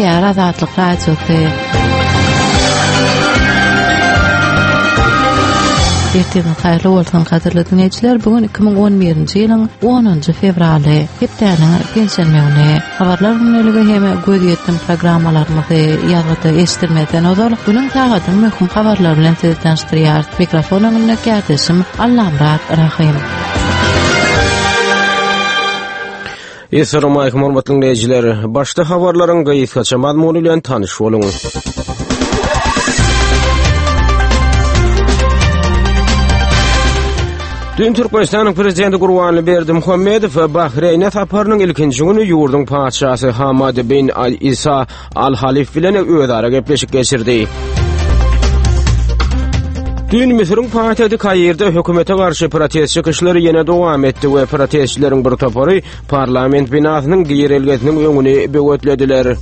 Ýer Azatlyk Radiosu. Ertemiz hayırlı bolsun gaderli dinleyijiler. Bugün 2011-nji ýylyň 10-njy fevraly, hepdeniň pensiýanyny habarlar günligi hem göz ýetdim programmalarymyzy ýazgyda eşitdirmeden ozal. Bunyň taýdadyň möhüm habarlar bilen sizi tanıştyrýar. Mikrofonyny käteşim Allamrat Rahim. Assalamu alaykum hormatly dinleyijiler. Başda habarlaryň gaýtgaça mazmuny bilen tanyş boluňuz. Dün Türkmenistanyň prezidenti Gurbanly Berdimuhammedow Bahreýne saparynyň ilkinji güni ýurdun paçasy Hamad bin Isa al-Halif bilen özara gepleşik geçirdi. Dün Misir'in paýtagty Kaýyrda hökümete garşy protest çykyşlary ýene dowam etdi we protestçileriň bir topary parlament binasynyň giýerelgesiniň öňüne böwretlediler.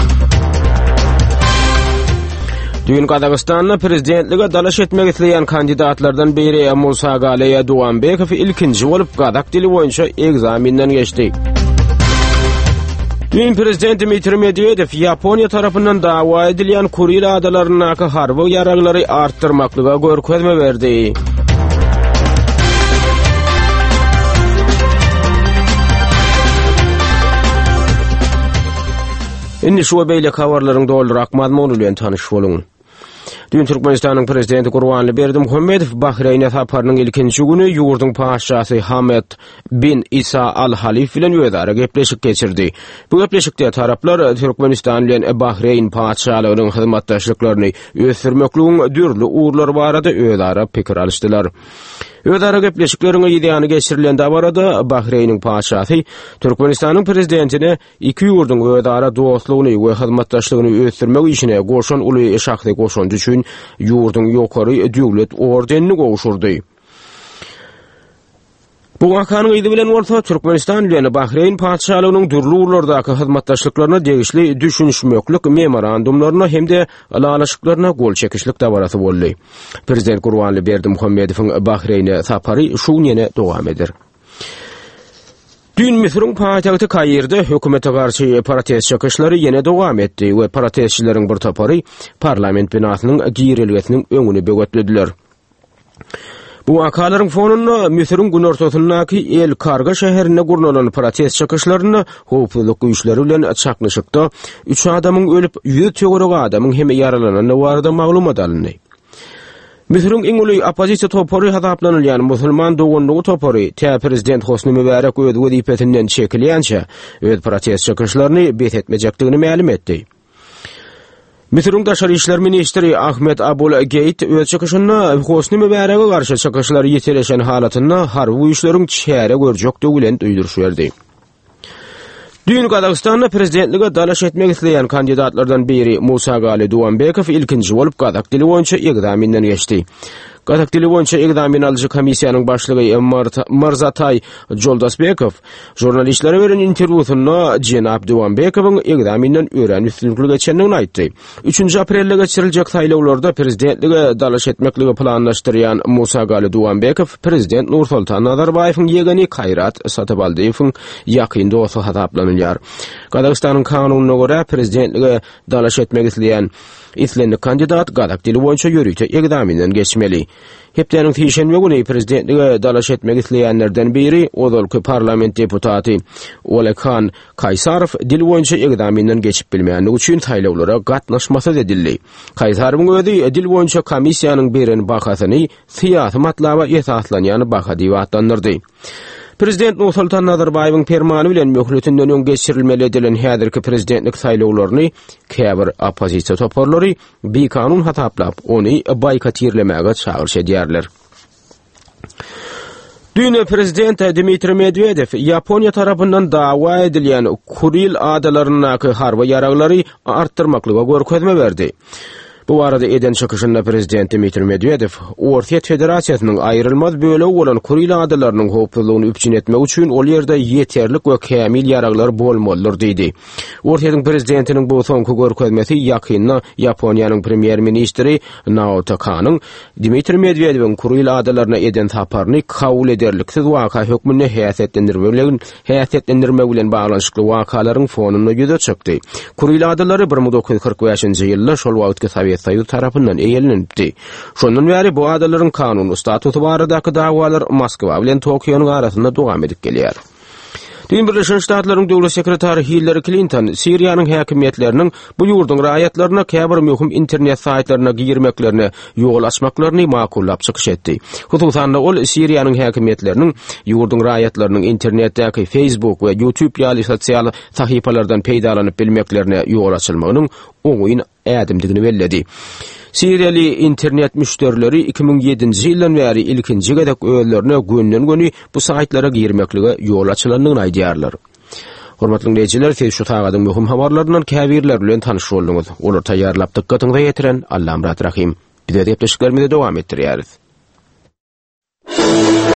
Dün Kazakstan'da prezidentlige dalaş etmek isleyen kandidatlardan biri Musa Galeya Doğanbekov ilkinci olup Kazak dili boyunca egzaminden geçti. Dün Prezident Dmitri Medvedev Japonya tarafından dava edilen Kuril adalarındaki harby yararları arttırmaklığa görkezme verdi. Indi şu beýle habarlaryň doldurak mazmuny bilen tanyş boluň. Dün Türkmenistanyň prezidenti Gurbanly Berdimuhammedow Bahreýne saparynyň ilkinji güni ýurdun paçasy Hamad bin Isa al-Halif bilen özara gepleşik geçirdi. Bu gepleşikde taraplar Türkmenistan bilen Bahreýn paçalygynyň hyzmatdaşlyklaryny ösürmekligiň dürli uğurlary barada özara pikir alışdylar. Özara gepleşikleriň ýygyny geçirilende barada Bahreýnyň paçasy Türkmenistanyň prezidentine iki ýurdun özara dostlugyny we hyzmatdaşlygyny ösürmek işine goşan uly şahsy goşanjy üçin ýurdun ýokary döwlet ordenini gowşurdy. Bu wakanyň ýyly bilen orta Türkmenistan bilen Bahreýn paçalygynyň dürli urlardaky hyzmatdaşlyklaryna degişli düşünşmeklik memorandumlaryna hemde alalaşyklaryna gol çekişlik dabarasy boldy. Prezident Gurbanly Berdimuhammedowyň Bahreýne sapary şu ýene dowam eder. Dün Misir'in paýtagty Kaýyrda hökümete garşy protest çykyşlary ýene dowam etdi we protestçileriň bir topary parlament binasynyň giýerelgesiniň öňüne böwretlediler. Bu wakalaryň fonunda Misir'in gün ortasyndaky El Karga şäherine gurnulan protest çykyşlaryny howpsuzlyk güýçleri bilen çaklaşykda 3 adamyň ölüp 100 töwerek adamyň hem ýaralanany barada maglumat alındy. Misir'in iň uly opozisiýa topary hasaplanylýan musulman dogunlugy topary prezident Hosni Mübarek öz wezipetinden çekilýänçe öz protest çykyşlaryny bethetmejekdigini ma'lum etdi. Misir'in daşary işler ministri Ahmet Abul Geyt öz çykyşynda Hosni Mübarek'e garşy çykyşlary ýeteleşen halatynda harby güýçleriň çäre görjekdigi bilen duýduruş berdi. Dün Kazakstan'da prezidentlige dalaş etmek isleyen kandidatlardan biri Musa Galeya Doğanbekov ilkinji bolup Kazak dili boyunca egzaminden geçti. Kazak dili boyunca egzamin alıcı komissiýanyň başlygy Marzatay Joldasbekov jurnalistlere beren interwýusynda Jenap Doğanbekowyň egzaminden ören üstünlük geçendigini aýtdy. 3 aprelde geçiriljek saýlawlarda prezidentlige dalaş etmekligi planlaşdyrýan Musa Galeya Doğanbekov prezident Nursultan Nazarbayewiň ýegini Kayrat Satybaldyýewiň ýakyn dosty hasaplanylýar. Kazakstanyň kanunyna görä prezidentlige dalaş etmek isleyen kandidat Kazak dili boyunca ýörükde egzaminden geçmeli. Hepdeniň tiýişenme güni prezidentlige dalaş etmek isleýänlerden biri Ozalky parlament deputaty Olekhan Kaysarow dil boyunca egzaminden geçip bilmeýänligi üçin saýlawlara gatnaşmasy edildi. Kaysarowyň özi dil boyunca komissiýanyň beren bahasyny syýasy matlaba esaslanýan baha diýip atlandyrdy. Prezident Nursultan Nazarbayewiň fermany bilen möhletinden öň geçirilmeli edilen häzirki prezidentlik saýlawlaryny käbir opozisiýa toparlary bir kanun hataplap ony boykot ýerlemäge çağırş edýärler. Dün Prezident Dmitri Medvedev Japonya tarafından dava edilen Kuril adalarındaky harby yararlary arttırmaklyga görkezme berdi. Bu arada eden çykyşynda prezident Dmitri Medvedev Orta Federasiýasynyň aýrylmaz böle bolan Kuril adalarynyň howplulygyny üpçün etmek üçin ol ýerde ýeterlik we kämil ýaraglar bolmalydyr diýdi. Ortaýyň prezidentiniň bu soňky görkezmesi ýakynda Ýaponiýanyň premier ministri Naoto Kan'yň Dmitri Medvedewiň Kuril adalaryna eden taparyny kabul ederliksiz waka hökmüne häsiýetlendirme bilen baglanyşykly wakalaryň fonuny ýüze çykdy. Kuril adalary 1945-nji ýylda şol wagtky Sovet Soýuzy tarapyndan eýelenipdi. Şondan bäri bu adalaryň kanun statusy baradaky dagwalar Moskwa bilen Tokionyň arasynda dowam edip gelýär. Birleşen Ştatlaryň döwlet sekretary Hillary Clinton Siriýanyň häkimetleriniň bu ýurdun raýatlaryna käbir möhüm internet saýtlaryna girmeklerini ýol açmaklaryny makullap çykyş etdi. Hususan ol Siriýanyň häkimetleriniň ýurdun raýatlarynyň internetdäki Facebook we YouTube ýaly sosial sahypalardan peýdalanyp bilmeklerini ýol açylmagynyň oňuýyn ädimdigini belledi. Siriýaly internet müşterileri 2007-nji ýyldan bäri ilkinji gedek öýlerine gönden-göni bu saýtlara girmeklige ýol açylandygyny aýdýarlar. Hormatly dinleýijiler, siz şu tagadyň möhüm habarlarynyň käbirler bilen tanyş boldyňyz. Olary taýýarlap dykkatyňyza ýetiren Allam Rahim. Bize de dowam etdirýäris.